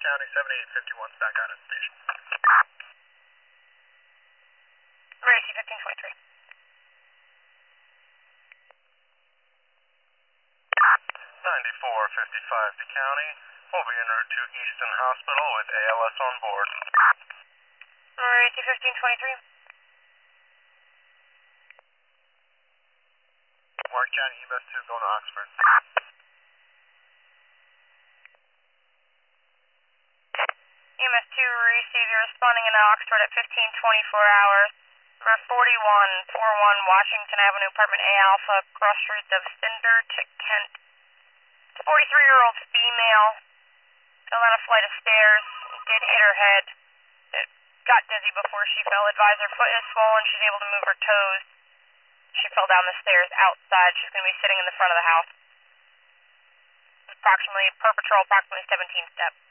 County, 7851, back out at the station. Emergency 1523. 9455 to County. We'll be en route to Easton Hospital with ALS on board. Emergency 1523. Warren County, EMS 2 going to Oxford. EMS 2 received, you're responding in Oxford at 1524 hours. For 4141 Washington Avenue, apartment A Alpha, cross streets of Cinder to Kent. 43-year-old female fell down a flight of stairs, did hit her head. It got dizzy before she fell. Advised her foot is swollen, she's able to move her toes. She fell down the stairs outside. She's going to be sitting in the front of the house. Approximately, per patrol, approximately 17 steps.